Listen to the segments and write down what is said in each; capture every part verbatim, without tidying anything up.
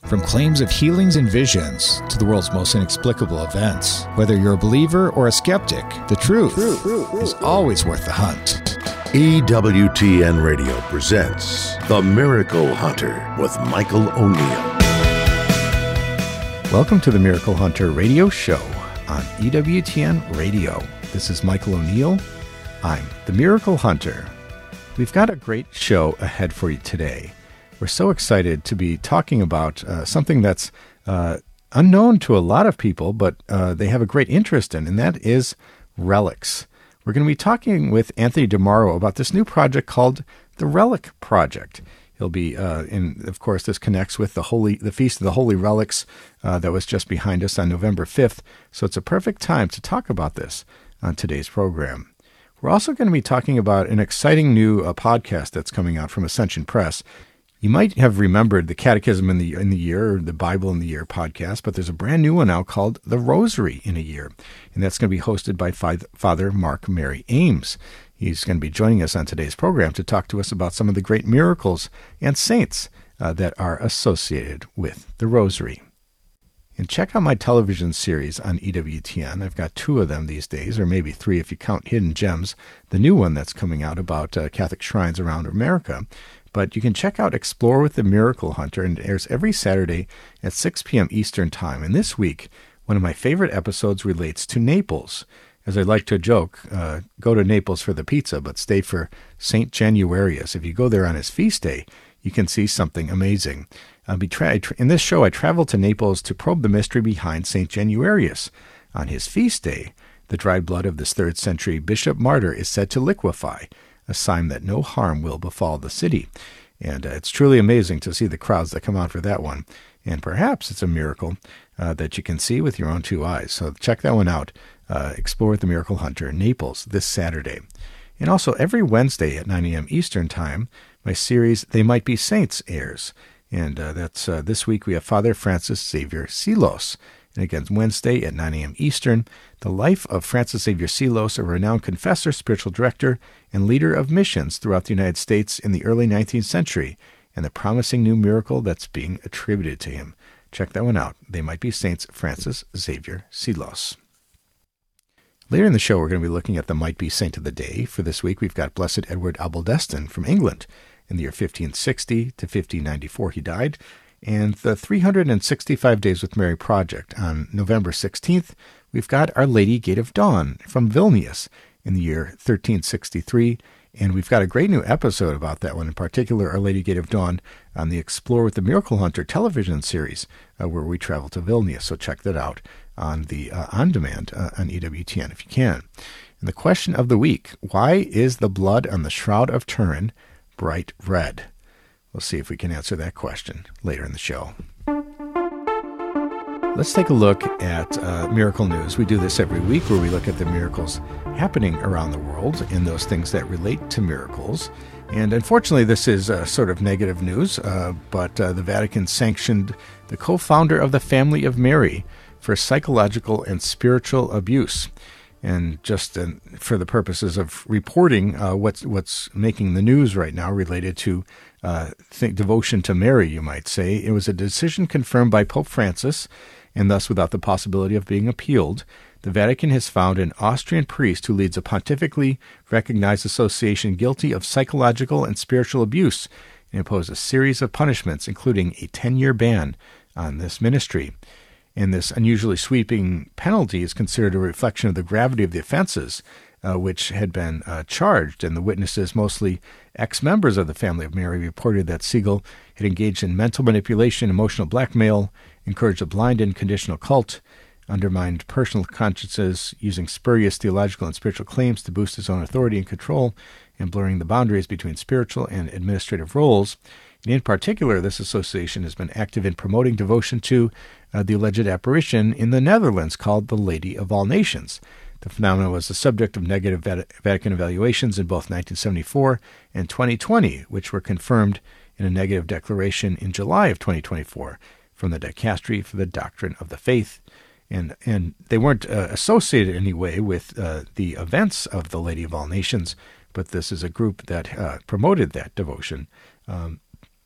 From claims of healings and visions to the world's most inexplicable events, whether you're a believer or a skeptic, the truth, truth, truth, truth is always worth the hunt. E W T N Radio presents The Miracle Hunter with Michael O'Neill. Welcome to the Miracle Hunter radio show on E W T N Radio. This is Michael O'Neill. I'm the Miracle Hunter. We've got a great show ahead for you today. We're so excited to be talking about uh, something that's uh, unknown to a lot of people, but uh, they have a great interest in, and that is relics. We're going to be talking with Anthony DeMauro about this new project called the Relic Project. He'll be, uh, and of course, this connects with the Holy, the Feast of the Holy Relics uh, that was just behind us on November fifth. So it's a perfect time to talk about this on today's program. We're also going to be talking about an exciting new uh, podcast that's coming out from Ascension Press. You might have remembered the Catechism in the in the Year, or the Bible in the Year podcast, but there's a brand new one now called The Rosary in a Year, and that's going to be hosted by Father Mark Mary Ames. He's going to be joining us on today's program to talk to us about some of the great miracles and saints uh, that are associated with the Rosary. And check out my television series on E W T N. I've got two of them these days, or maybe three if you count Hidden Gems, the new one that's coming out about uh, Catholic shrines around America. But you can check out Explore with the Miracle Hunter, and it airs every Saturday at six p.m. Eastern Time. And this week, one of my favorite episodes relates to Naples. As I like to joke, uh, go to Naples for the pizza, but stay for Saint Januarius. If you go there on his feast day, you can see something amazing. Uh, be tra- in this show, I traveled to Naples to probe the mystery behind Saint Januarius. On his feast day, the dried blood of this third century bishop martyr is said to liquefy, a sign that no harm will befall the city. And uh, it's truly amazing to see the crowds that come out for that one. And perhaps it's a miracle uh, that you can see with your own two eyes. So check that one out. Uh, Explore with the Miracle Hunter, Naples, this Saturday. And also every Wednesday at nine a.m. Eastern Time, my series They Might Be Saints airs. And uh, that's uh, this week we have Father Francis Xavier Seelos. And again, Wednesday at nine a.m. Eastern, the life of Francis Xavier Seelos, a renowned confessor, spiritual director, and leader of missions throughout the United States in the early nineteenth century, and the promising new miracle that's being attributed to him. Check that one out. They Might Be Saints, Francis Xavier Seelos. Later in the show, we're going to be looking at the Might Be Saint of the Day. For this week, we've got Blessed Edward Albaldestin from England. In the year fifteen sixty to fifteen ninety-four, he died. And the three hundred sixty-five Days with Mary Project. On November sixteenth, we've got Our Lady Gate of Dawn from Vilnius in the year thirteen sixty-three. And we've got a great new episode about that one, in particular, Our Lady Gate of Dawn on the Explore with the Miracle Hunter television series, uh, where we travel to Vilnius. So check that out on the uh, on-demand uh, on E W T N if you can. And the question of the week, why is the blood on the Shroud of Turin bright red? We'll see if we can answer that question later in the show. Let's take a look at uh, miracle news. We do this every week where we look at the miracles happening around the world and those things that relate to miracles. And unfortunately, this is uh, sort of negative news, uh, but uh, the Vatican sanctioned the co-founder of the Family of Mary for psychological and spiritual abuse. And just uh, for the purposes of reporting uh, what's what's making the news right now related to uh, think devotion to Mary, you might say, it was a decision confirmed by Pope Francis, and thus without the possibility of being appealed. The Vatican has found an Austrian priest who leads a pontifically recognized association guilty of psychological and spiritual abuse and imposed a series of punishments, including a ten-year ban on this ministry. And this unusually sweeping penalty is considered a reflection of the gravity of the offenses uh, which had been uh, charged. And the witnesses, mostly ex-members of the Family of Mary, reported that Siegel had engaged in mental manipulation, emotional blackmail, encouraged a blind and conditional cult, undermined personal consciences, using spurious theological and spiritual claims to boost his own authority and control, and blurring the boundaries between spiritual and administrative roles. And in particular, this association has been active in promoting devotion to uh, the alleged apparition in the Netherlands called the Lady of All Nations. The phenomenon was the subject of negative Vat- Vatican evaluations in both nineteen seventy-four and twenty twenty, which were confirmed in a negative declaration in July of twenty twenty-four from the Dicastery for the Doctrine of the Faith. And and they weren't uh, associated in any way with uh, the events of the Lady of All Nations, but this is a group that uh, promoted that devotion. Um,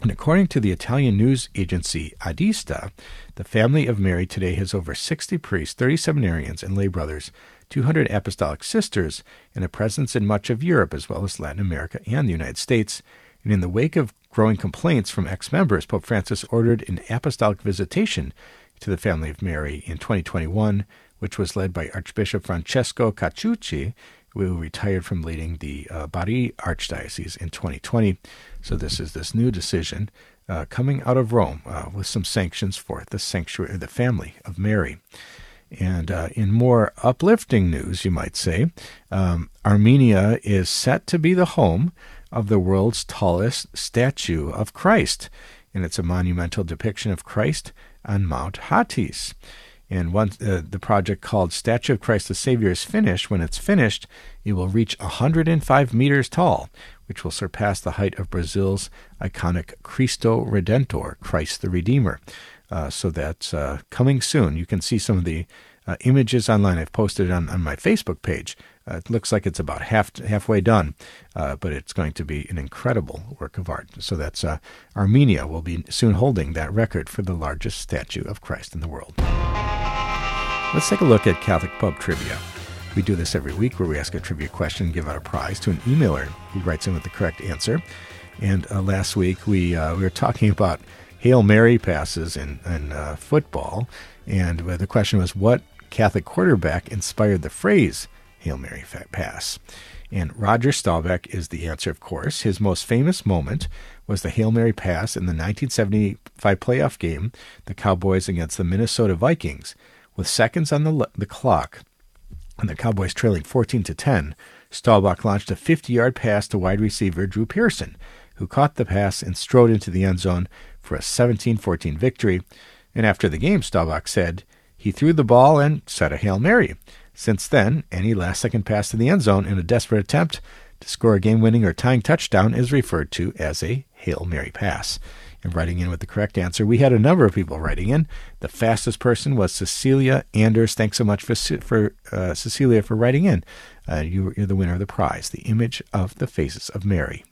And according to the Italian news agency Adista, the family of Mary today has over sixty priests, thirty seminarians and lay brothers, two hundred apostolic sisters, and a presence in much of Europe as well as Latin America and the United States. And in the wake of growing complaints from ex-members, Pope Francis ordered an apostolic visitation to the family of Mary in twenty twenty-one, which was led by Archbishop Francesco Cacciucci, who retired from leading the uh, Bari Archdiocese in twenty twenty. So this is this new decision uh, coming out of Rome uh, with some sanctions for the sanctuary, the family of Mary. And uh, in more uplifting news, you might say, um, Armenia is set to be the home of the world's tallest statue of Christ. And it's a monumental depiction of Christ on Mount Hatis. And once uh, the project called Statue of Christ the Savior is finished, when it's finished, it will reach one hundred five meters tall, which will surpass the height of Brazil's iconic Cristo Redentor, Christ the Redeemer. Uh, so that's uh, coming soon. You can see some of the uh, images online. I've posted on, on my Facebook page. Uh, it looks like it's about half halfway done, uh, but it's going to be an incredible work of art. So that's uh, Armenia will be soon holding that record for the largest statue of Christ in the world. Let's take a look at Catholic Pub Trivia. We do this every week where we ask a trivia question and give out a prize to an emailer who writes in with the correct answer. And uh, last week we uh, we were talking about Hail Mary passes in, in uh, football, and uh, the question was, what Catholic quarterback inspired the phrase Hail Mary pass? And Roger Staubach is the answer, of course. His most famous moment was the Hail Mary pass in the nineteen seventy-five playoff game, the Cowboys against the Minnesota Vikings. With seconds on the, the clock and the Cowboys trailing fourteen to ten, Staubach launched a fifty-yard pass to wide receiver Drew Pearson, who caught the pass and strode into the end zone for a seventeen fourteen victory. And after the game, Staubach said, he threw the ball and said a Hail Mary. Since then, any last-second pass to the end zone in a desperate attempt to score a game-winning or tying touchdown is referred to as a Hail Mary pass. And writing in with the correct answer, we had a number of people writing in. The fastest person was Cecilia Anders. Thanks so much for, for uh, Cecilia for writing in. Uh, you, you're the winner of the prize, the image of the faces of Mary.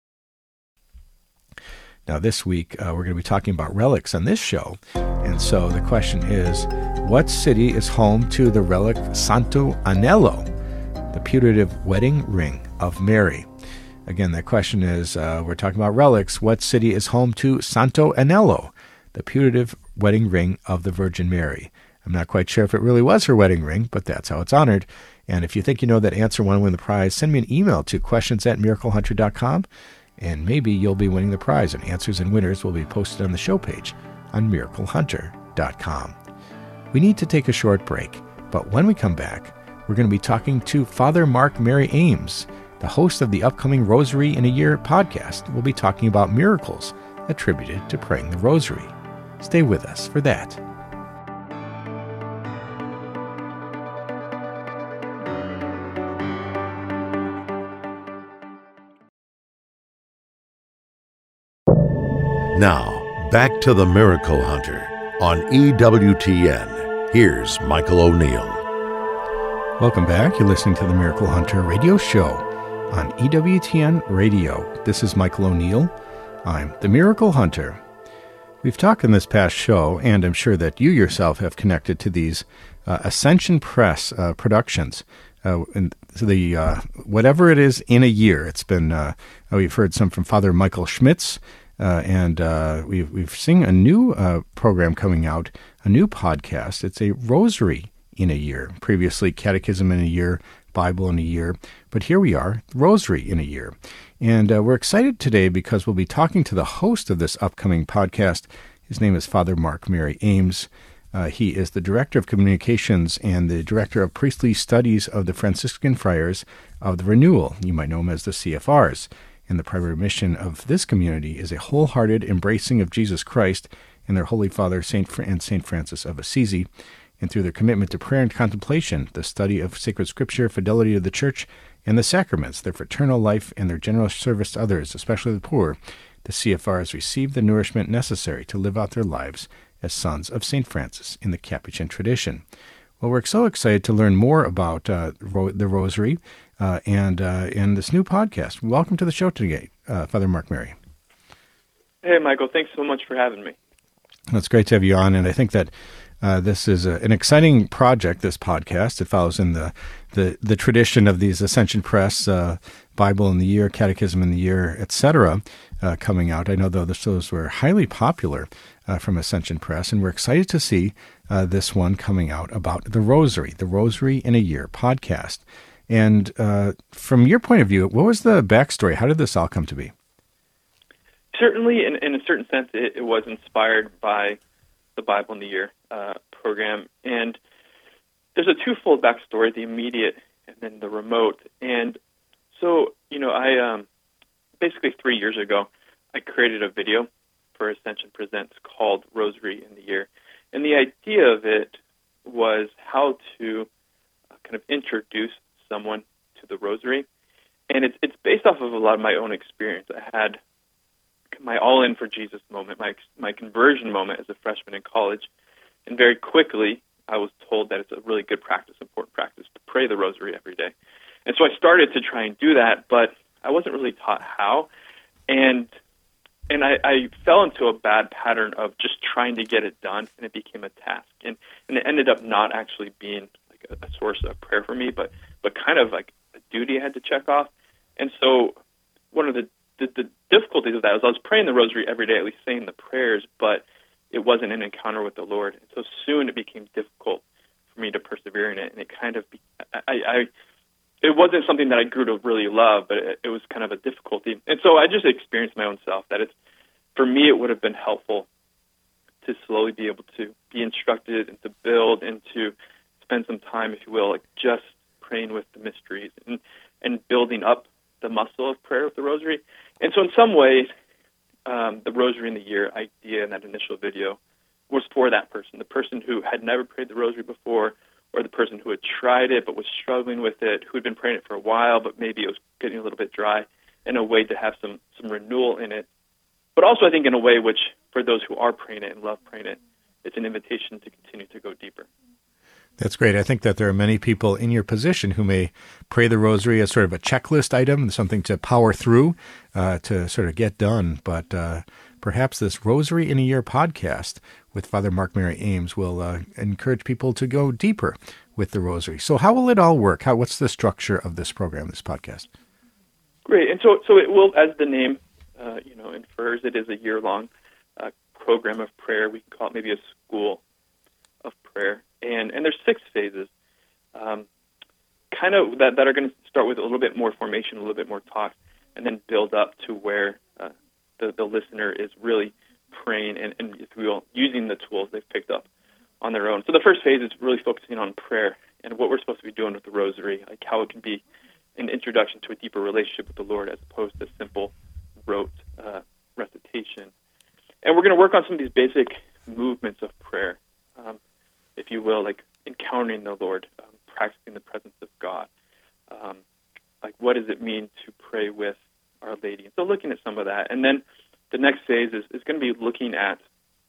Now, this week, uh, we're going to be talking about relics on this show. And so the question is, what city is home to the relic Santo Anello, the putative wedding ring of Mary? Again, that question is, uh, we're talking about relics. What city is home to Santo Anello, the putative wedding ring of the Virgin Mary? I'm not quite sure if it really was her wedding ring, but that's how it's honored. And if you think you know that answer, want to win the prize, send me an email to questions at miracle hunter dot com, and maybe you'll be winning the prize, and answers and winners will be posted on the show page on miracle hunter dot com. We need to take a short break, but when we come back, we're going to be talking to Father Mark Mary Ames, the host of the upcoming Rosary in a Year podcast. We'll be talking about miracles attributed to praying the Rosary. Stay with us for that. Now, back to the Miracle Hunter on E W T N. Here's Michael O'Neill. Welcome back. You're listening to the Miracle Hunter radio show on E W T N Radio. This is Michael O'Neill. I'm the Miracle Hunter. We've talked in this past show, and I'm sure that you yourself have connected to these uh, Ascension Press uh, productions. Uh, and the uh, whatever it is in a year, it's been. Uh, we've heard some from Father Michael Schmitz, uh, and uh, we've we've seen a new uh, program coming out, a new podcast. It's a Rosary in a Year. Previously, Catechism in a Year, Bible in a Year, but here we are, Rosary in a Year. And uh, we're excited today because we'll be talking to the host of this upcoming podcast. His name is Father Mark Mary Ames. Uh, he is the Director of Communications and the Director of Priestly Studies of the Franciscan Friars of the Renewal. You might know him as the C F Rs. And the primary mission of this community is a wholehearted embracing of Jesus Christ and their Holy Father Saint Fr- and Saint Francis of Assisi. And through their commitment to prayer and contemplation, the study of sacred scripture, fidelity to the Church, and the sacraments, their fraternal life, and their generous service to others, especially the poor, the C F Rs receive the nourishment necessary to live out their lives as sons of Saint Francis in the Capuchin tradition. Well, we're so excited to learn more about uh, ro- the Rosary uh, and uh, and this new podcast. Welcome to the show today, uh, Father Mark Mary. Hey, Michael, thanks so much for having me. It's great to have you on, and I think that uh, this is a, an exciting project, this podcast. It follows in the, the, the tradition of these Ascension Press, uh, Bible in the Year, Catechism in the Year, et cetera, uh, coming out. I know though those were highly popular uh, from Ascension Press, and we're excited to see uh, this one coming out about the Rosary, the Rosary in a Year podcast. And uh, from your point of view, what was the backstory? How did this all come to be? Certainly, in, in a certain sense, it, it was inspired by the Bible in the Year uh, program. And there's a twofold backstory, the immediate and then the remote. And so, you know, I um, basically three years ago, I created a video for Ascension Presents called Rosary in the Year. And the idea of it was how to uh, kind of introduce someone to the Rosary. And it's, it's based off of a lot of my own experience. I had my all-in for Jesus moment, my my conversion moment as a freshman in college. And very quickly, I was told that it's a really good practice, important practice, to pray the Rosary every day. And so I started to try and do that, but I wasn't really taught how. And and I, I fell into a bad pattern of just trying to get it done, and it became a task. And, and it ended up not actually being like a, a source of prayer for me, but, but kind of like a duty I had to check off. And so one of the The, the difficulties of that was I was praying the Rosary every day, at least saying the prayers, but it wasn't an encounter with the Lord. And so soon it became difficult for me to persevere in it, and it kind of, be, I, I, it wasn't something that I grew to really love, but it, it was kind of a difficulty. And so I just experienced my own self that it's, for me, it would have been helpful to slowly be able to be instructed and to build and to spend some time, if you will, like just praying with the mysteries and, and building up the muscle of prayer with the Rosary. And so in some ways, um, the Rosary in the Year idea in that initial video was for that person, the person who had never prayed the Rosary before, or the person who had tried it but was struggling with it, who had been praying it for a while, but maybe it was getting a little bit dry, in a way to have some, some renewal in it. But also I think in a way which, for those who are praying it and love praying it, it's an invitation to continue to go deeper. That's great. I think that there are many people in your position who may pray the Rosary as sort of a checklist item, something to power through, uh, to sort of get done. But uh, perhaps this Rosary in a Year podcast with Father Mark Mary Ames will uh, encourage people to go deeper with the Rosary. So how will it all work? How, what's the structure of this program, this podcast? Great. And so, so it will, as the name uh, you know infers, it is a year-long uh, program of prayer. We can call it maybe a school of prayer. And and there's six phases, um, kind of that, that are going to start with a little bit more formation, a little bit more talk, and then build up to where uh, the, the listener is really praying and, and, if we will, using the tools they've picked up on their own. So the first phase is really focusing on prayer and what we're supposed to be doing with the Rosary, like how it can be an introduction to a deeper relationship with the Lord as opposed to simple rote uh, recitation. And we're going to work on some of these basic movements of prayer. Um, if you will, like encountering the Lord, um, practicing the presence of God. Um, like, what does it mean to pray with Our Lady? And so looking at some of that. And then the next phase is, is going to be looking at,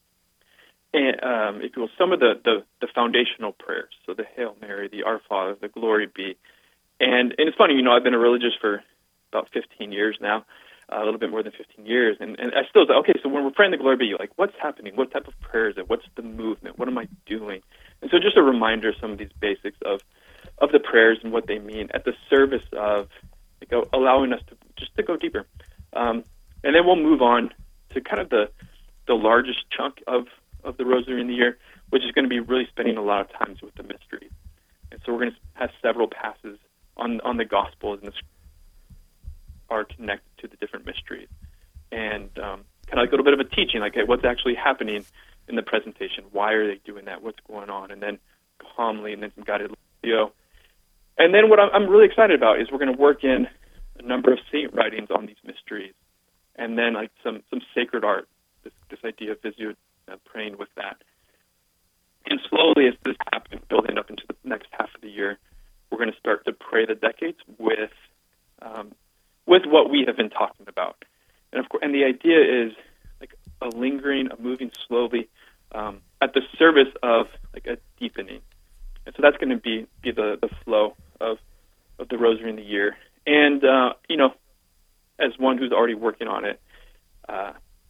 um, if you will, some of the, the, the foundational prayers. So the Hail Mary, the Our Father, the Glory Be. And, and it's funny, you know, I've been a religious for about fifteen years now, a little bit more than fifteen years. And, and I still say, okay, so when we're praying the Glory Be, like, what's happening? What type of prayer is it? What's the movement? What am I doing? And so just a reminder of some of these basics of, of the prayers and what they mean at the service of like, allowing us to just to go deeper. Um, and then we'll move on to kind of the the largest chunk of, of the Rosary in the Year, which is going to be really spending a lot of times with the mysteries. And so we're going to have several passes on, on the Gospels and the are connected to the different mysteries. And um, kind of like a little bit of a teaching, like, hey, what's actually happening in the presentation? Why are they doing that? What's going on? And then calmly, and then some guided video. And then what I'm really excited about is we're going to work in a number of saint writings on these mysteries. And then like some, some sacred art, this, this idea of visio, uh, praying with that. And slowly as this happens, building up into the next half of the year, we're going to start to pray the decades with um, with what we have been talking about. And of course, and the idea is like a lingering, a moving slowly um, at the service of like a deepening. And so that's going to be, be the, the flow of of the Rosary in the Year. And, uh, you know, as one who's already working on it, uh,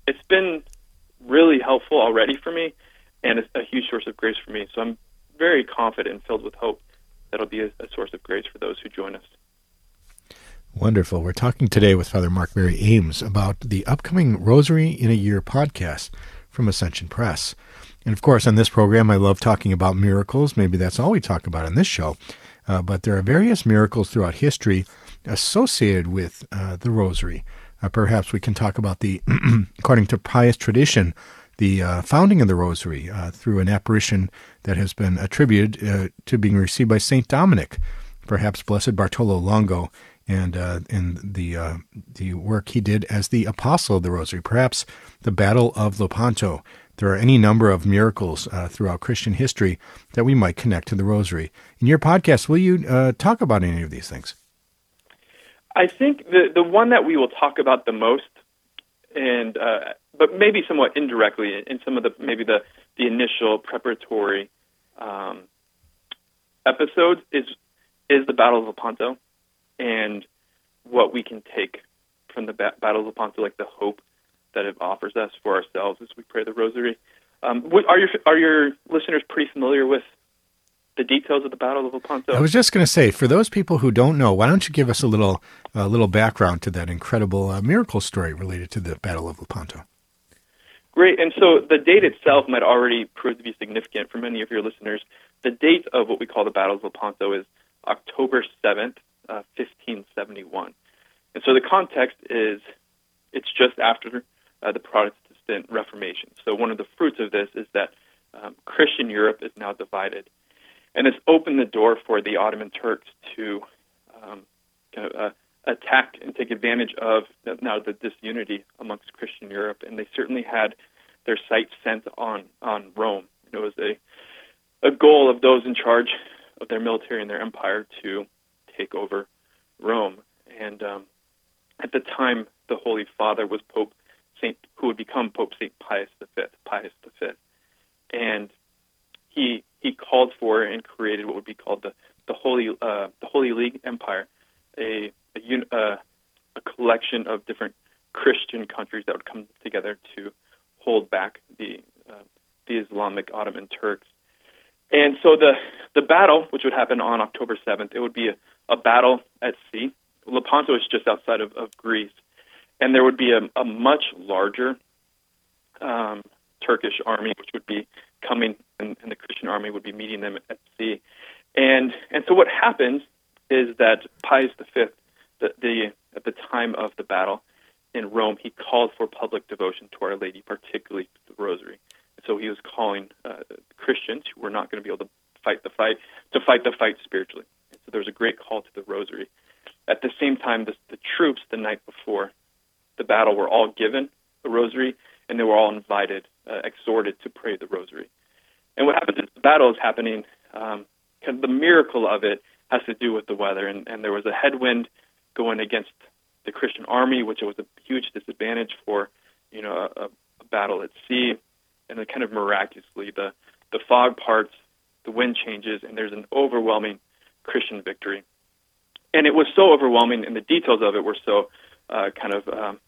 it's been really helpful already for me, and it's a huge source of grace for me. So I'm very confident and filled with hope that it'll be a, a source of grace for those who join us. Wonderful. We're talking today with Father Mark Mary Ames about the upcoming Rosary in a Year podcast from Ascension Press. And of course, on this program, I love talking about miracles. Maybe that's all we talk about on this show. Uh, but there are various miracles throughout history associated with uh, the Rosary. Uh, perhaps we can talk about the, according to pious tradition, the uh, founding of the Rosary uh, through an apparition that has been attributed uh, to being received by Saint Dominic, perhaps Blessed Bartolo Longo, and uh, in the uh, the work he did as the Apostle of the Rosary, perhaps the Battle of Lepanto. There are any number of miracles uh, throughout Christian history that we might connect to the Rosary. In your podcast, will you uh, talk about any of these things? I think the the one that we will talk about the most, and uh, but maybe somewhat indirectly in some of the maybe the the initial preparatory um, episodes is is the Battle of Lepanto, and what we can take from the ba- Battle of Lepanto, like the hope that it offers us for ourselves as we pray the Rosary. Um, what, are your are your listeners pretty familiar with the details of the Battle of Lepanto? I was just going to say, for those people who don't know, why don't you give us a little a little background to that incredible uh, miracle story related to the Battle of Lepanto? Great. And so the date itself might already prove to be significant for many of your listeners. The date of what we call the Battle of Lepanto is October seventh, uh, fifteen seventy-one. And so the context is it's just after uh, the Protestant Reformation. So one of the fruits of this is that um, Christian Europe is now divided. And it's opened the door for the Ottoman Turks to um, kind of, uh, attack and take advantage of now the disunity amongst Christian Europe. And they certainly had their sights set on, on Rome. It was a, a goal of those in charge of their military and their empire to take over Rome. And um, at the time, the Holy Father was Pope Saint, who would become Pope Saint Pius the Fifth, Pius the Fifth, and he he called for and created what would be called the the Holy uh, the Holy League Empire, a a, un, uh, a collection of different Christian countries that would come together to hold back the uh, the Islamic Ottoman Turks. And so the the battle, which would happen on October seventh, it would be a, a battle at sea. Lepanto is just outside of, of Greece, and there would be a, a much larger um, Turkish army, which would be coming, and, and the Christian army would be meeting them at sea. And and so what happens is that Pius the Fifth, the, the at the time of the battle in Rome, he called for public devotion to Our Lady, particularly the Rosary. So he was calling uh, Christians who were not going to be able to fight the fight to fight the fight spiritually. And so there was a great call to the Rosary. At the same time, the, the troops the night before the battle were all given a Rosary, and they were all invited, uh, exhorted to pray the Rosary. And what happens is the battle is happening. Um, kind of the miracle of it has to do with the weather, and, and there was a headwind going against the Christian army, which was a huge disadvantage for, you know, a, a battle at sea. And then kind of miraculously, the, the fog parts, the wind changes, and there's an overwhelming Christian victory. And it was so overwhelming, and the details of it were so uh, kind of um,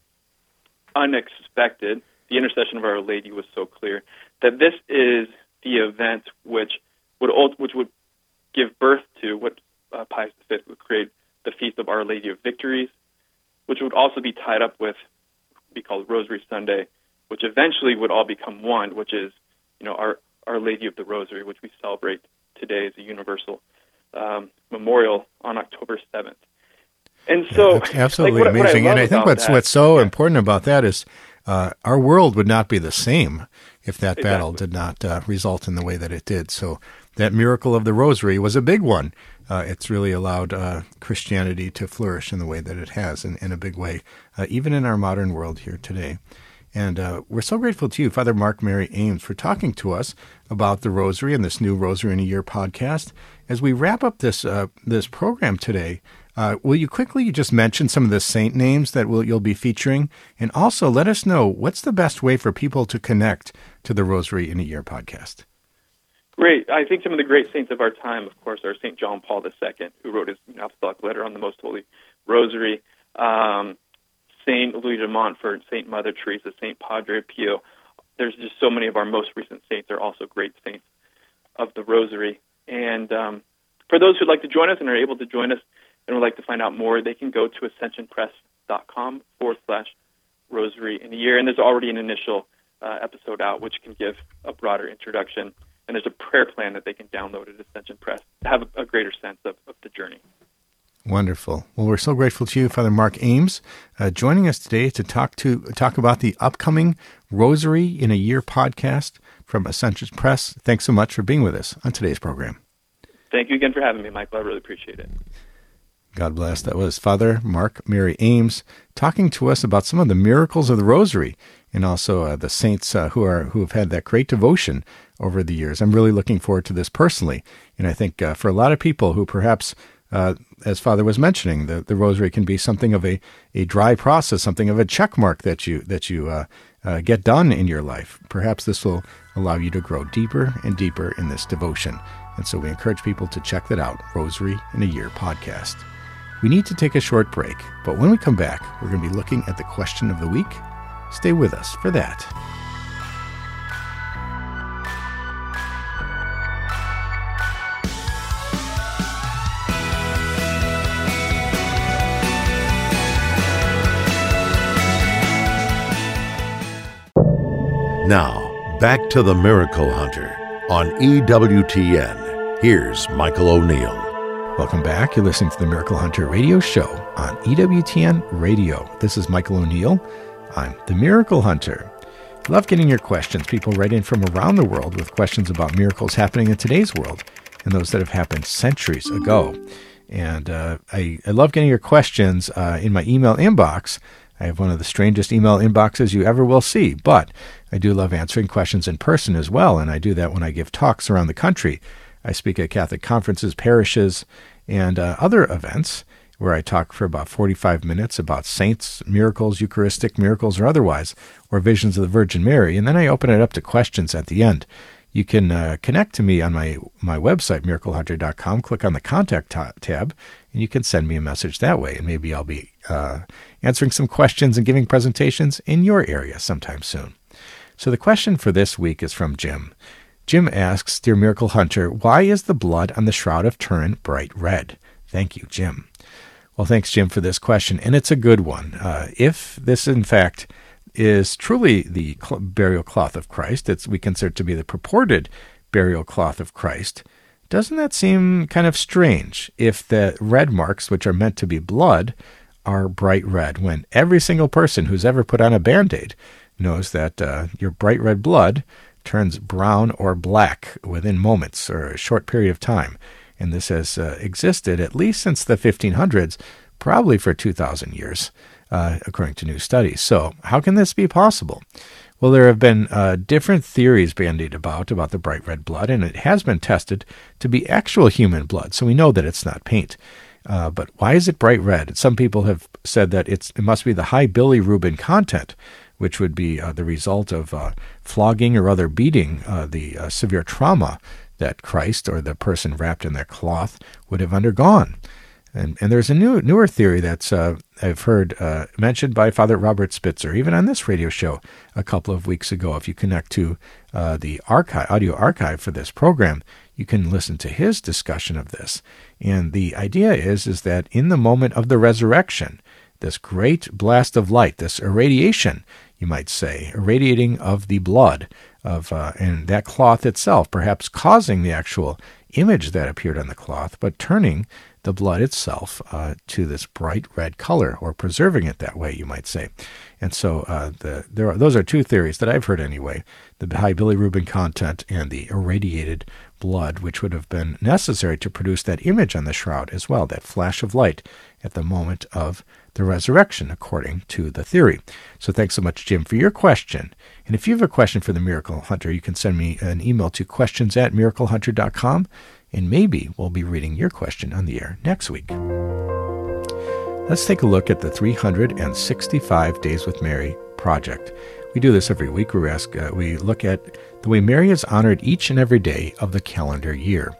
unexpected. The intercession of Our Lady was so clear that this is the event which would which would give birth to what uh, Pius the Fifth would create, the Feast of Our Lady of Victories, which would also be tied up with what we call Rosary Sunday, which eventually would all become one, which is, you know, our Our Lady of the Rosary, which we celebrate today as a universal um, memorial on October seventh. And so, yeah, absolutely like, what, amazing. what I and I think what's that, what's so yeah. important about that is uh, our world would not be the same if that Exactly. battle did not uh, result in the way that it did. So that miracle of the Rosary was a big one. Uh, it's really allowed uh, Christianity to flourish in the way that it has, in, in a big way, uh, even in our modern world here today. And uh, we're so grateful to you, Father Mark Mary Ames, for talking to us about the Rosary and this new Rosary in a Year podcast. As we wrap up this uh, this program today, uh, will you quickly just mention some of the saint names that we'll, you'll be featuring? And also let us know what's the best way for people to connect to the Rosary in a Year podcast. Great. I think some of the great saints of our time, of course, are Saint John Paul the Second, who wrote his apostolic letter on the Most Holy Rosary. Um, Saint Louis de Montfort, Saint Mother Teresa, Saint Padre Pio. There's just so many of our most recent saints are also great saints of the Rosary. And um, for those who'd like to join us and are able to join us and would like to find out more, they can go to ascensionpress.com forward slash Rosary in a year. And there's already an initial uh, episode out which can give a broader introduction. And there's a prayer plan that they can download at Ascension Press to have a, a greater sense of, of the journey. Wonderful. Well, we're so grateful to you, Father Mark Ames, uh, joining us today to talk to talk about the upcoming Rosary in a Year podcast from Ascension Press. Thanks so much for being with us on today's program. Thank you again for having me, Michael. I really appreciate it. God bless. That was Father Mark Mary Ames talking to us about some of the miracles of the Rosary and also uh, the saints uh, who are who have had that great devotion over the years. I'm really looking forward to this personally, and I think uh, for a lot of people who perhaps Uh, as Father was mentioning, the, the Rosary can be something of a, a dry process, something of a check mark that you that you uh, uh, get done in your life. Perhaps this will allow you to grow deeper and deeper in this devotion. And so we encourage people to check that out, Rosary in a Year podcast. We need to take a short break, but when we come back, we're going to be looking at the question of the week. Stay with us for that. Now, back to the Miracle Hunter on E W T N. Here's Michael O'Neill. Welcome back. You're listening to the Miracle Hunter radio show on E W T N Radio. This is Michael O'Neill. I'm the Miracle Hunter. Love getting your questions. People write in from around the world with questions about miracles happening in today's world and those that have happened centuries ago. And uh, I, I love getting your questions uh, in my email inbox. I have one of the strangest email inboxes you ever will see, but I do love answering questions in person as well, and I do that when I give talks around the country. I speak at Catholic conferences, parishes, and uh, other events where I talk for about forty-five minutes about saints, miracles, Eucharistic miracles or otherwise, or visions of the Virgin Mary, and then I open it up to questions at the end. You can uh, connect to me on my, my website, miracle hunter dot com, click on the Contact ta- tab, and you can send me a message that way, and maybe I'll be uh, answering some questions and giving presentations in your area sometime soon. So the question for this week is from Jim. Jim asks, Dear Miracle Hunter, why is the blood on the Shroud of Turin bright red? Thank you, Jim. Well, thanks, Jim, for this question, and it's a good one. Uh, if this, in fact, is truly the cl- burial cloth of Christ, it's we consider to be the purported burial cloth of Christ, doesn't that seem kind of strange if the red marks, which are meant to be blood, are bright red, when every single person who's ever put on a Band-Aid knows that uh, your bright red blood turns brown or black within moments or a short period of time. And this has uh, existed at least since the fifteen hundreds, probably for two thousand years. Uh, according to new studies. So how can this be possible? Well, there have been uh, different theories bandied about about the bright red blood, and it has been tested to be actual human blood, so we know that it's not paint. Uh, but why is it bright red? Some people have said that it's it must be the high bilirubin content, which would be uh, the result of uh, flogging or other beating, uh, the uh, severe trauma that Christ or the person wrapped in that cloth would have undergone. And, and there's a new newer theory that's uh, I've heard uh, mentioned by Father Robert Spitzer, even on this radio show a couple of weeks ago. If you connect to uh, the archive, audio archive for this program, you can listen to his discussion of this. And the idea is, is that in the moment of the resurrection, this great blast of light, this irradiation, you might say, irradiating of the blood of uh, and that cloth itself, perhaps causing the actual image that appeared on the cloth, but turning the blood itself uh, to this bright red color, or preserving it that way, you might say. And so uh, the, there are, those are two theories that I've heard anyway, the high bilirubin content and the irradiated blood, which would have been necessary to produce that image on the shroud as well, that flash of light at the moment of the resurrection, according to the theory. So thanks so much, Jim, for your question. And if you have a question for the Miracle Hunter, you can send me an email to questions at miracle hunter dot com, and maybe we'll be reading your question on the air next week. Let's take a look at the three hundred sixty-five Days with Mary project. We do this every week. We ask, uh, we look at the way Mary is honored each and every day of the calendar year.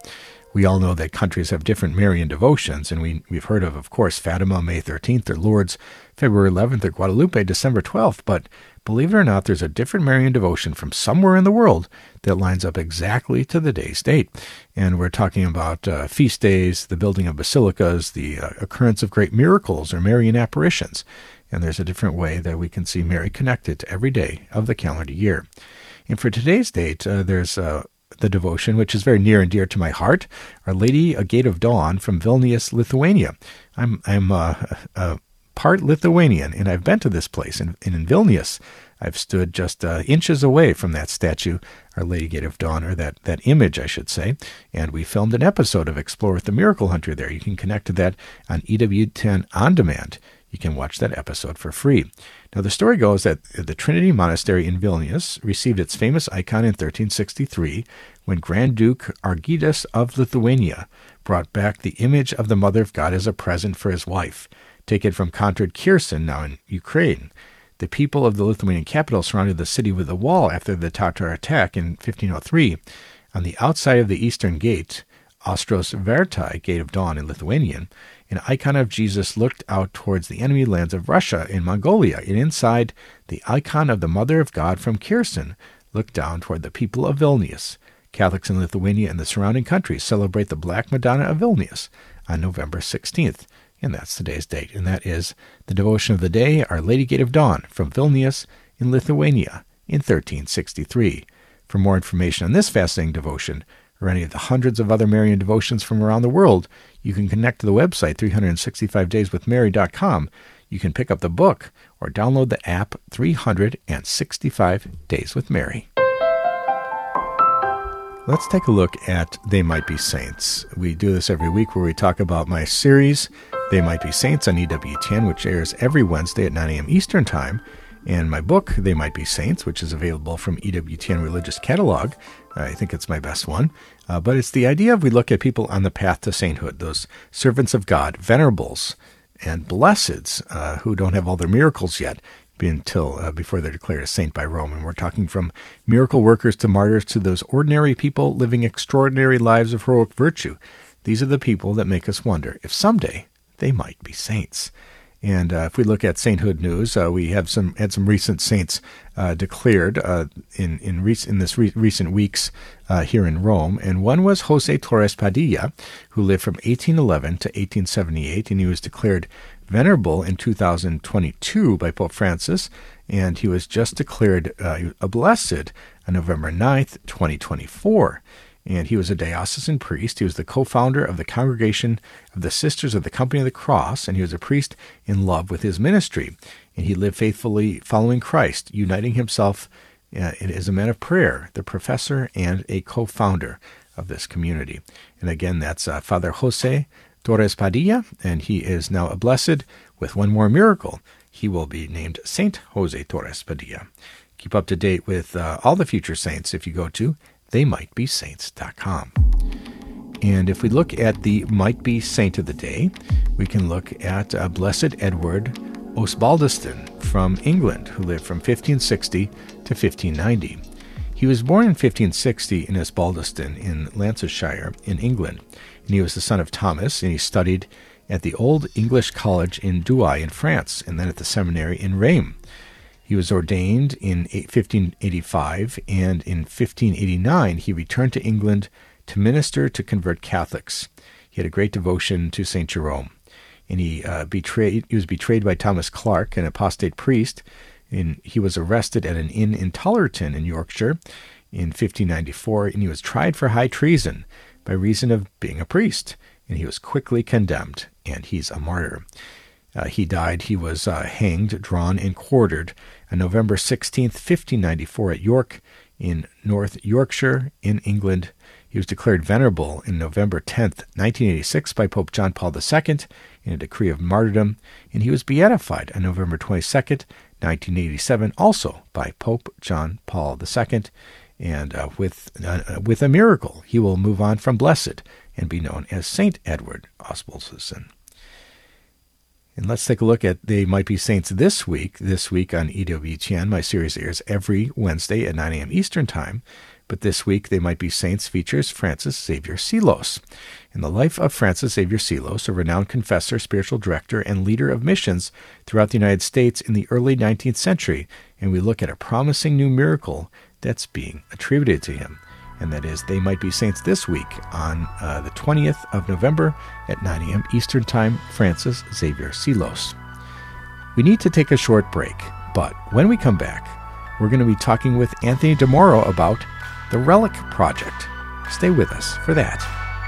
We all know that countries have different Marian devotions, and we, we've heard of, of course, Fatima, May thirteenth, or Lourdes, February eleventh, or Guadalupe, December twelfth. But believe it or not, there's a different Marian devotion from somewhere in the world that lines up exactly to the day's date. And we're talking about uh, feast days, the building of basilicas, the uh, occurrence of great miracles or Marian apparitions. And there's a different way that we can see Mary connected to every day of the calendar year. And for today's date, uh, there's uh, the devotion, which is very near and dear to my heart, Our Lady, a Gate of Dawn from Vilnius, Lithuania. I'm I'm uh, uh, part Lithuanian, and I've been to this place. And in, in Vilnius, I've stood just uh, inches away from that statue, Our Lady Gate of Dawn, or that, that image, I should say. And we filmed an episode of Explore with the Miracle Hunter there. You can connect to that on E W ten On Demand. You can watch that episode for free. Now, the story goes that the Trinity Monastery in Vilnius received its famous icon in thirteen sixty-three when Grand Duke Argydas of Lithuania brought back the image of the Mother of God as a present for his wife, taken from conquered Kherson, now in Ukraine. The people of the Lithuanian capital surrounded the city with a wall after the Tatar attack in fifteen oh three. On the outside of the eastern gate, Ostros Vertai, Gate of Dawn in Lithuanian, an icon of Jesus looked out towards the enemy lands of Russia and Mongolia, and inside, the icon of the Mother of God from Kherson looked down toward the people of Vilnius. Catholics in Lithuania and the surrounding countries celebrate the Black Madonna of Vilnius on November sixteenth, and that's today's date. And that is the devotion of the day, Our Lady Gate of Dawn from Vilnius in Lithuania in thirteen sixty-three. For more information on this fascinating devotion, or any of the hundreds of other Marian devotions from around the world, you can connect to the website three hundred sixty-five days with mary dot com. You can pick up the book or download the app three hundred sixty-five days with Mary. Let's take a look at They Might Be Saints. We do this every week where we talk about my series, They Might Be Saints, on E W ten, which airs every Wednesday at nine a.m. Eastern Time. And my book, They Might Be Saints, which is available from E W T N Religious Catalog. I think it's my best one. Uh, but it's the idea of we look at people on the path to sainthood, those servants of God, venerables, and blesseds uh, who don't have all their miracles yet until uh, before they're declared a saint by Rome. And we're talking from miracle workers to martyrs to those ordinary people living extraordinary lives of heroic virtue. These are the people that make us wonder if someday they might be saints. And uh, if we look at sainthood news, uh, we have some had some recent saints uh, declared uh, in in, rec- in this re- recent weeks uh, here in Rome. And one was José Torres Padilla, who lived from eighteen eleven to eighteen seventy-eight, and he was declared venerable in two thousand twenty-two by Pope Francis, and he was just declared uh, a blessed on November ninth, twenty twenty-four. And he was a diocesan priest. He was the co-founder of the Congregation of the Sisters of the Company of the Cross, and he was a priest in love with his ministry. And he lived faithfully following Christ, uniting himself uh, as a man of prayer, the professor and a co-founder of this community. And again, that's uh, Father José Torres Padilla, and he is now a blessed with one more miracle. He will be named Saint José Torres Padilla. Keep up to date with uh, all the future saints if you go to they might be saints dot com. And if we look at the Might Be Saint of the Day, we can look at uh, Blessed Edward Osbaldiston from England, who lived from fifteen sixty to fifteen ninety. He was born in fifteen sixty in Osbaldiston in Lancashire in England, and he was the son of Thomas, and he studied at the Old English College in Douai in France, and then at the seminary in Reims. He was ordained in fifteen eighty-five, and in fifteen eighty-nine he returned to England to minister to convert Catholics. He had a great devotion to Saint Jerome, and he uh, betrayed. He was betrayed by Thomas Clark, an apostate priest, and he was arrested at an inn in Tollerton in Yorkshire in fifteen ninety-four, and he was tried for high treason by reason of being a priest, and he was quickly condemned, and he's a martyr. Uh, he died, he was uh, hanged, drawn, and quartered on November sixteenth, fifteen ninety-four at York in North Yorkshire in England. He was declared venerable in November tenth, nineteen eighty-six by Pope John Paul the Second in a decree of martyrdom, and he was beatified on November twenty-second, nineteen eighty-seven, also by Pope John Paul the Second. And uh, with, uh, with a miracle, he will move on from blessed and be known as Saint Edward Osbaldiston. And let's take a look at They Might Be Saints this week. This week on E W T N, my series airs every Wednesday at nine a.m. Eastern Time. But this week, They Might Be Saints features Francis Xavier Seelos. In the life of Francis Xavier Seelos, a renowned confessor, spiritual director, and leader of missions throughout the United States in the early nineteenth century, and we look at a promising new miracle that's being attributed to him. And that is They Might Be Saints this week on uh, the twentieth of November at nine a.m. Eastern Time, Francis Xavier Seelos. We need to take a short break, but when we come back, we're going to be talking with Anthony DeMauro about the Relic Project. Stay with us for that.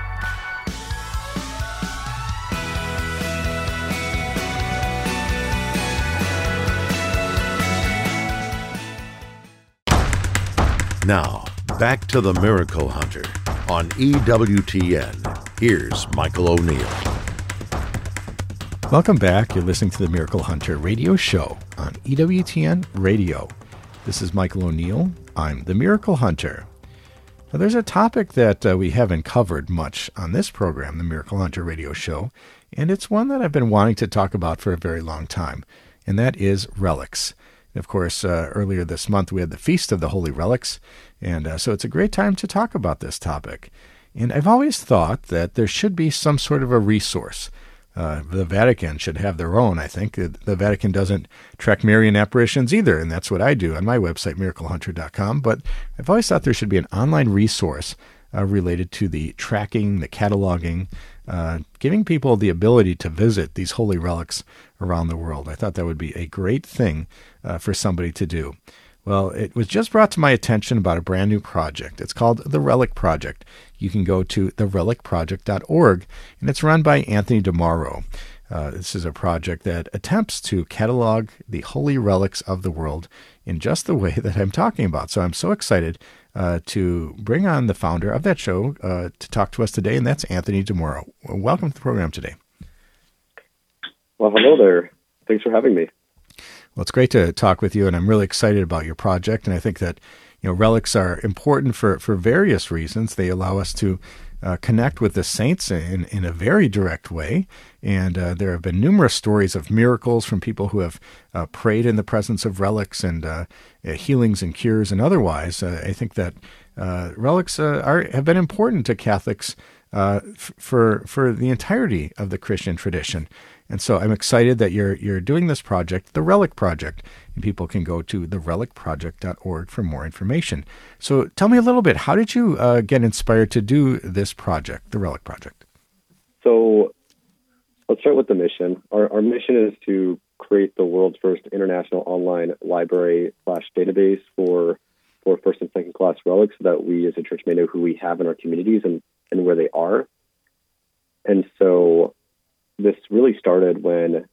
Now, back to the Miracle Hunter on E W T N. Here's Michael O'Neill. Welcome back. You're listening to the Miracle Hunter radio show on E W T N Radio. This is Michael O'Neill. I'm the Miracle Hunter. Now, there's a topic that uh, we haven't covered much on this program, the Miracle Hunter radio show, and it's one that I've been wanting to talk about for a very long time, and that is relics. Of course, uh, earlier this month we had the Feast of the Holy Relics, and uh, so it's a great time to talk about this topic. And I've always thought that there should be some sort of a resource. Uh, the Vatican should have their own, I think. The Vatican doesn't track Marian apparitions either, and that's what I do on my website, miracle hunter dot com. But I've always thought there should be an online resource uh, related to the tracking, the cataloging, uh, giving people the ability to visit these holy relics around the world. I thought that would be a great thing uh, for somebody to do. Well, it was just brought to my attention about a brand new project. It's called the Relic Project. You can go to the relic project dot org, and it's run by Anthony DeMauro. Uh, this is a project that attempts to catalog the holy relics of the world in just the way that I'm talking about. So I'm so excited uh, to bring on the founder of that show uh, to talk to us today, and that's Anthony DeMauro. Welcome to the program today. Well, hello there. Thanks for having me. Well, it's great to talk with you, and I'm really excited about your project. And I think that, you know, relics are important for, for various reasons. They allow us to uh, connect with the saints in, in a very direct way. And uh, there have been numerous stories of miracles from people who have uh, prayed in the presence of relics, and uh, healings and cures and otherwise. Uh, I think that uh, relics uh, are have been important to Catholics uh, f- for for the entirety of the Christian tradition. And so I'm excited that you're you're doing this project, the Relic Project, and people can go to the relic project dot org for more information. So tell me a little bit, how did you uh, get inspired to do this project, the Relic Project? So let's start with the mission. Our, our mission is to create the world's first international online library slash database for, for first and second class relics so that we as a church may know who we have in our communities and, and where they are. And so this really started when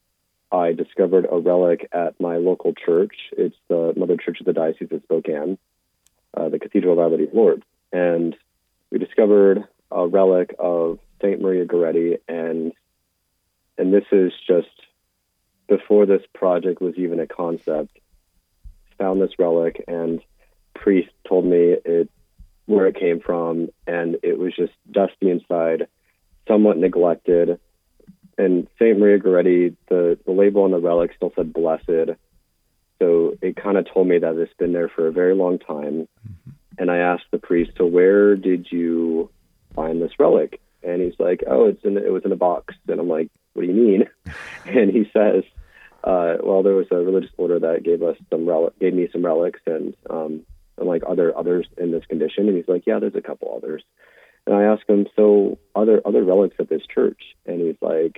I discovered a relic at my local church. It's the Mother Church of the Diocese of Spokane, uh, the Cathedral of Our Lady of Lourdes. And we discovered a relic of Saint Maria Goretti, and and this is just before this project was even a concept. Found this relic, and priest told me it where it came from, and it was just dusty inside, somewhat neglected. And Saint Maria Goretti, the, the label on the relic still said blessed. So it kind of told me that it's been there for a very long time. Mm-hmm. And I asked the priest, so where did you find this relic? And he's like, oh, it's in it was in a box. And I'm like, what do you mean? And he says, uh, well, there was a religious order that gave us some relic, gave me some relics. And um, I'm like, are there others in this condition? And he's like, yeah, there's a couple others. And I asked him, so are there other relics at this church? And he's like,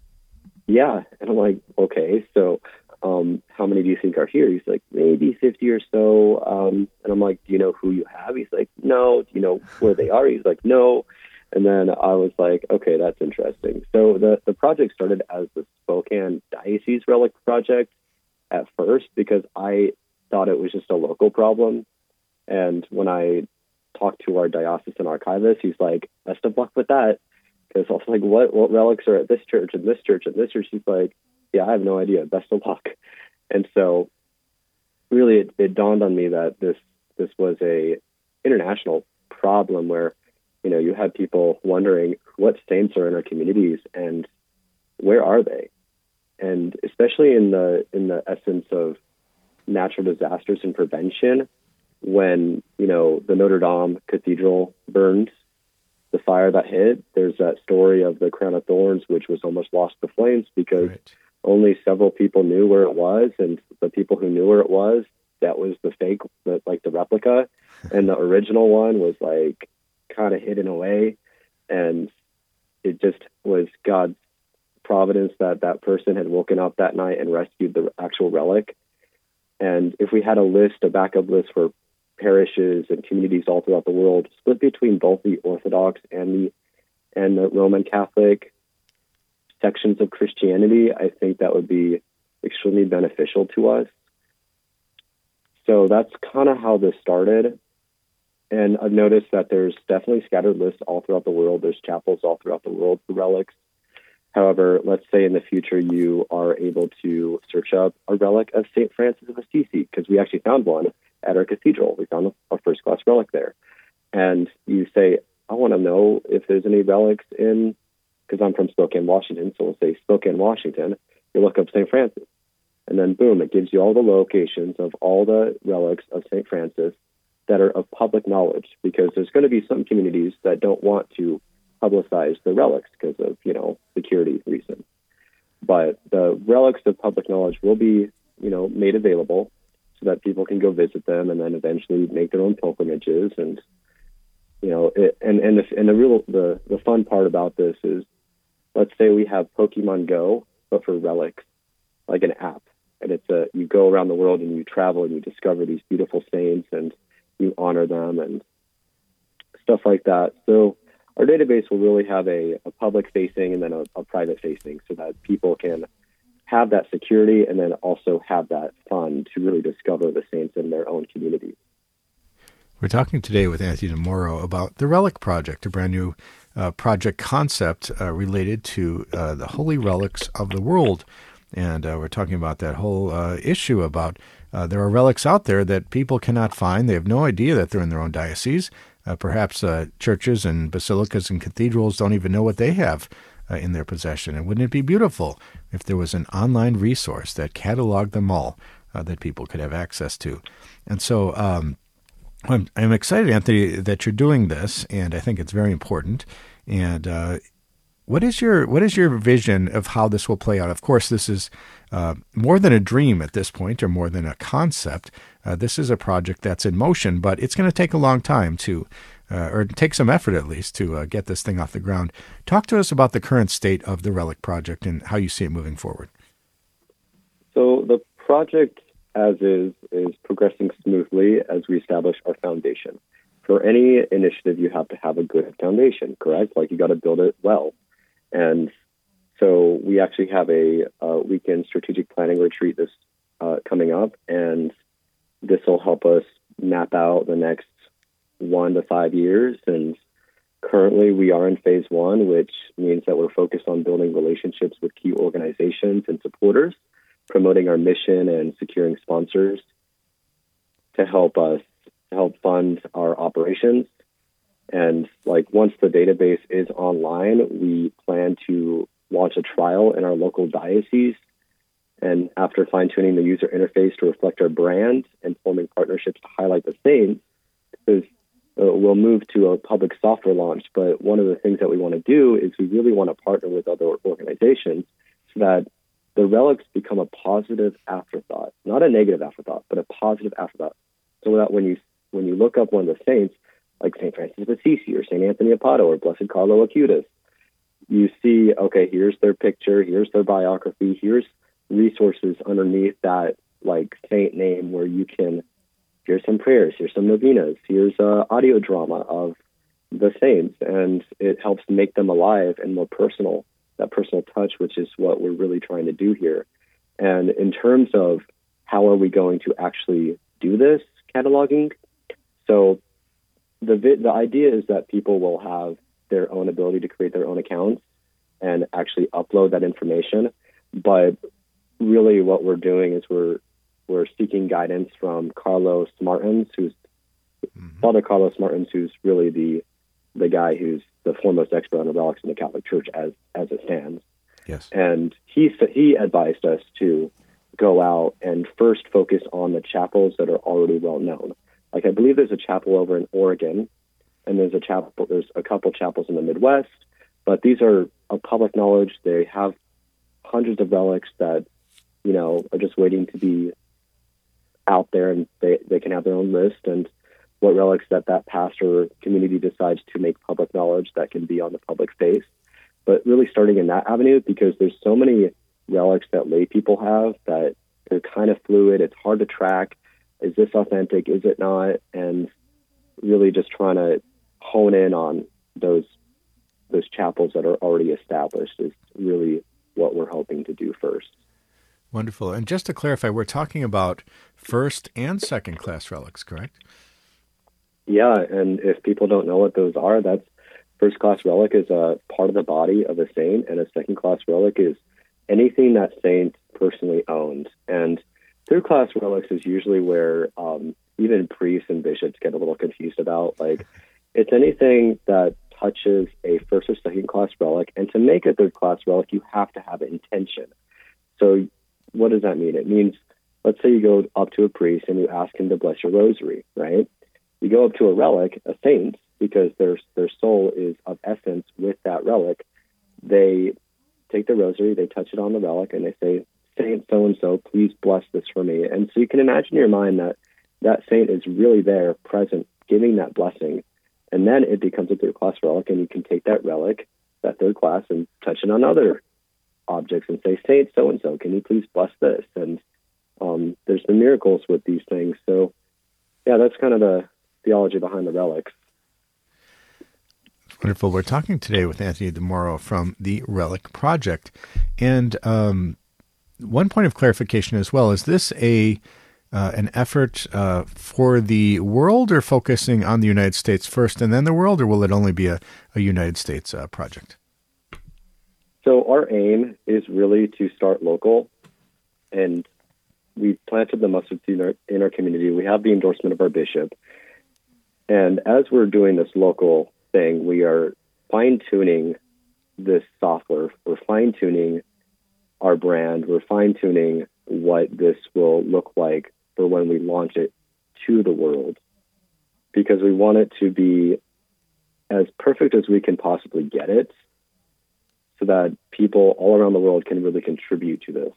yeah. And I'm like, okay, so um, how many do you think are here? He's like, maybe fifty or so. Um, and I'm like, do you know who you have? He's like, no. Do you know where they are? He's like, no. And then I was like, okay, that's interesting. So the, the project started as the Spokane Diocese Relic Project at first because I thought it was just a local problem. And when I talked to our diocesan archivist, he's like, best of luck with that. Because I was like, what, what relics are at this church and this church and this church? He's like, yeah, I have no idea. Best of luck. And so really it, it dawned on me that this this was a international problem where, you know, you had people wondering what saints are in our communities and where are they? And especially in the in the essence of natural disasters and prevention, when, you know, the Notre Dame Cathedral burned, the fire that hit, there's that story of the crown of thorns, which was almost lost to flames because right. only several people knew where it was. And the people who knew where it was, that was the fake, the, like the replica. And the original one was like kind of hidden away. And it just was God's providence that that person had woken up that night and rescued the actual relic. And if we had a list, a backup list for parishes and communities all throughout the world, split between both the Orthodox and the and the Roman Catholic sections of Christianity, I think that would be extremely beneficial to us. So that's kind of how this started. And I've noticed that there's definitely scattered lists all throughout the world. There's chapels all throughout the world for relics. However, let's say in the future you are able to search up a relic of Saint Francis of Assisi, because we actually found one at our cathedral. We found a first-class relic there. And you say, I want to know if there's any relics in, because I'm from Spokane, Washington, so we'll say Spokane, Washington. You look up Saint Francis. And then, boom, it gives you all the locations of all the relics of Saint Francis that are of public knowledge, because there's going to be some communities that don't want to publicize the relics because of, you know, security reasons. But the relics of public knowledge will be, you know, made available so that people can go visit them and then eventually make their own pilgrimages. And, you know, it, and, and, the, and the real, the, the fun part about this is, let's say we have Pokemon Go, but for relics, like an app. And it's a, you go around the world and you travel and you discover these beautiful saints and you honor them and stuff like that. So our database will really have a, a public-facing and then a, a private-facing so that people can have that security and then also have that fun to really discover the saints in their own community. We're talking today with Anthony DeMoro about the Relic Project, a brand new uh, project concept uh, related to uh, the holy relics of the world. And uh, we're talking about that whole uh, issue about uh, there are relics out there that people cannot find. They have no idea that they're in their own diocese. Uh, perhaps uh, churches and basilicas and cathedrals don't even know what they have uh, in their possession. And wouldn't it be beautiful if there was an online resource that cataloged them all uh, that people could have access to? And so um, I'm, I'm excited, Anthony, that you're doing this, and I think it's very important. And uh, what is your what is your vision of how this will play out? Of course, this is uh, more than a dream at this point, or more than a concept. Uh, this is a project that's in motion, but it's going to take a long time to, uh, or take some effort at least, to uh, get this thing off the ground. Talk to us about the current state of the Relic Project and how you see it moving forward. So the project, as is, is progressing smoothly as we establish our foundation. For any initiative, you have to have a good foundation, correct? Like, you got to build it well. And so we actually have a, a weekend strategic planning retreat this uh, coming up, and this will help us map out the next one to five years. And currently we are in phase one, which means that we're focused on building relationships with key organizations and supporters, promoting our mission and securing sponsors to help us, to help fund our operations. And like once the database is online, we plan to launch a trial in our local diocese. And after fine-tuning the user interface to reflect our brand and forming partnerships to highlight the saints, because uh, we'll move to a public software launch. But one of the things that we want to do is we really want to partner with other organizations so that the relics become a positive afterthought, not a negative afterthought, but a positive afterthought. So that when you when you look up one of the saints, like Saint Francis of Assisi or Saint Anthony of Padua or Blessed Carlo Acutis, you see, okay, here's their picture, here's their biography, here's resources underneath that like saint name where you can, here's some prayers, here's some novenas, here's uh, audio drama of the saints, and it helps make them alive and more personal, that personal touch, which is what we're really trying to do here. And in terms of how are we going to actually do this cataloging, so the the idea is that people will have their own ability to create their own accounts and actually upload that information. But really what we're doing is we're we're seeking guidance from Carlos Martins, who's mm-hmm. Father Carlos Martins, who's really the the guy who's the foremost expert on the relics in the Catholic Church as as it stands. Yes. And he he advised us to go out and first focus on the chapels that are already well known. Like Like I believe there's a chapel over in Oregon, and there's a chapel. There's a couple chapels in the Midwest, but these are of public knowledge. They have hundreds of relics that, you know, are just waiting to be out there, and they, they can have their own list, and what relics that that pastor or community decides to make public knowledge that can be on the public face. But really starting in that avenue, because there's so many relics that lay people have that they're kind of fluid. It's hard to track. Is this authentic? Is it not? And really just trying to hone in on those those chapels that are already established is really what we're hoping to do first. Wonderful. And just to clarify, we're talking about first and second class relics, correct? Yeah, and if people don't know what those are, that's first class relic is a part of the body of a saint, and a second class relic is anything that saint personally owned. And third class relics is usually where um, even priests and bishops get a little confused about. Like, it's anything that touches a first or second class relic, and to make a third class relic, you have to have intention. So what does that mean? It means, let's say you go up to a priest and you ask him to bless your rosary, right? You go up to a relic, a saint, because their their soul is of essence with that relic. They take the rosary, they touch it on the relic, and they say, Saint so-and-so, please bless this for me. And so you can imagine in your mind that that saint is really there, present, giving that blessing. And then it becomes a third-class relic, and you can take that relic, that third class, and touch it on other objects and say, Saint so-and-so, can you please bless this? And um, there's the miracles with these things. So, yeah, that's kind of the theology behind the relics. Wonderful. We're talking today with Anthony DeMoro from the Relic Project. And um, one point of clarification as well, is this a uh, an effort uh, for the world, or focusing on the United States first and then the world, or will it only be a, a United States uh, project? So our aim is really to start local, and we've planted the mustard seed in our, in our community. We have the endorsement of our bishop. And as we're doing this local thing, we are fine-tuning this software. We're fine-tuning our brand. We're fine-tuning what this will look like for when we launch it to the world, because we want it to be as perfect as we can possibly get it, so that people all around the world can really contribute to this.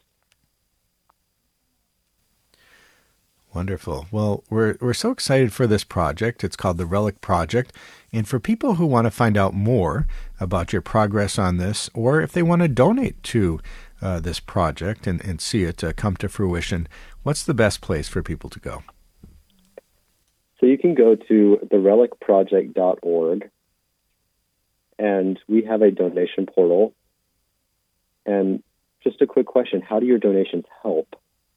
Wonderful. Well, we're we're so excited for this project. It's called the Relic Project. And for people who want to find out more about your progress on this, or if they want to donate to uh, this project and, and see it uh, come to fruition, what's the best place for people to go? So you can go to the relic project dot org, and we have a donation portal. And just a quick question, how do your donations help?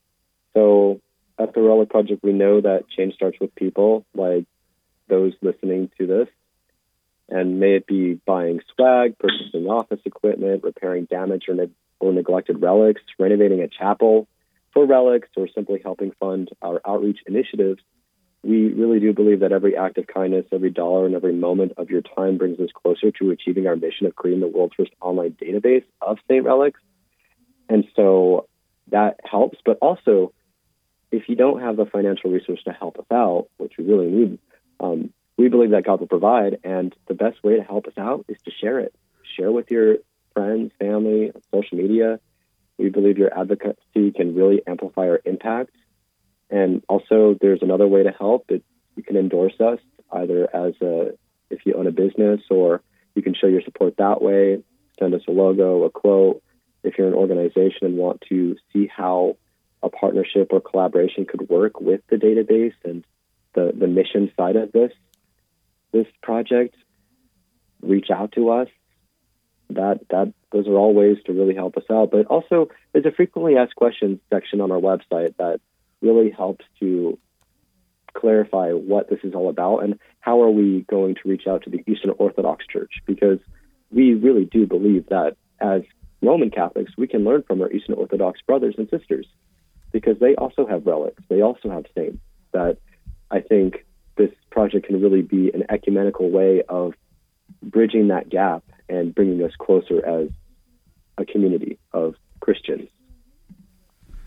So at the Relic Project, we know that change starts with people, like those listening to this. And may it be buying swag, purchasing office equipment, repairing damaged or, ne- or neglected relics, renovating a chapel for relics, or simply helping fund our outreach initiatives. We really do believe that every act of kindness, every dollar, and every moment of your time brings us closer to achieving our mission of creating the world's first online database of Saint relics. And so that helps. But also, if you don't have the financial resource to help us out, which we really need, um, we believe that God will provide. And the best way to help us out is to share it. Share with your friends, family, social media. We believe your advocacy can really amplify our impact. And also, there's another way to help. It, you can endorse us, either as a, if you own a business, or you can show your support that way. Send us a logo, a quote. If you're an organization and want to see how a partnership or collaboration could work with the database and the, the mission side of this, this project, reach out to us. That that those are all ways to really help us out. But also, there's a frequently asked questions section on our website that really helps to clarify what this is all about and how are we going to reach out to the Eastern Orthodox Church, because we really do believe that as Roman Catholics, we can learn from our Eastern Orthodox brothers and sisters, because they also have relics. They also have saints. That I think this project can really be an ecumenical way of bridging that gap and bringing us closer as a community of Christians.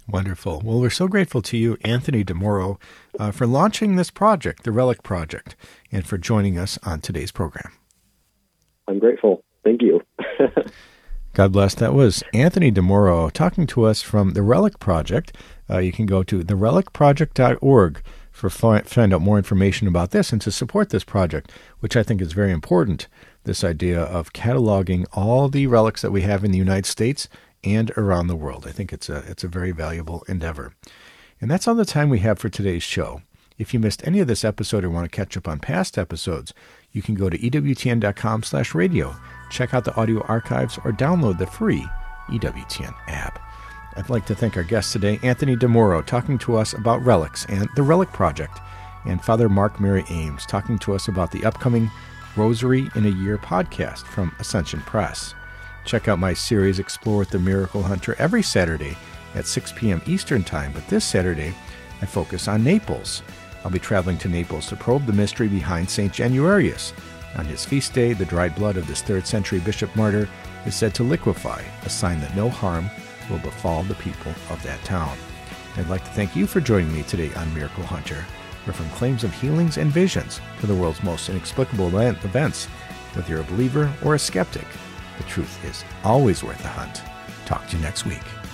Wonderful. Well, we're so grateful to you, Anthony DeMoro, uh, for launching this project, the Relic Project, and for joining us on today's program. I'm grateful. Thank you. God bless. That was Anthony DeMoro talking to us from the Relic Project. Uh, you can go to the relic project dot org for fi- find out more information about this and to support this project, which I think is very important, this idea of cataloging all the relics that we have in the United States and around the world. I think it's a it's a very valuable endeavor. And that's all the time we have for today's show. If you missed any of this episode or want to catch up on past episodes, you can go to E W T N dot com slash radio, check out the audio archives, or download the free E W T N app. I'd like to thank our guest today, Anthony DeMoro, talking to us about relics and the Relic Project, and Father Mark Mary Ames talking to us about the upcoming Rosary in a Year podcast from Ascension Press. Check out my series, Explore with the Miracle Hunter, every Saturday at six p.m. Eastern Time, but this Saturday I focus on Naples. I'll be traveling to Naples to probe the mystery behind Saint Januarius. On his feast day, the dried blood of this third century bishop martyr is said to liquefy, a sign that no harm will befall the people of that town. I'd like to thank you for joining me today on Miracle Hunter, where from claims of healings and visions to the world's most inexplicable events, whether you're a believer or a skeptic, the truth is always worth a hunt. Talk to you next week.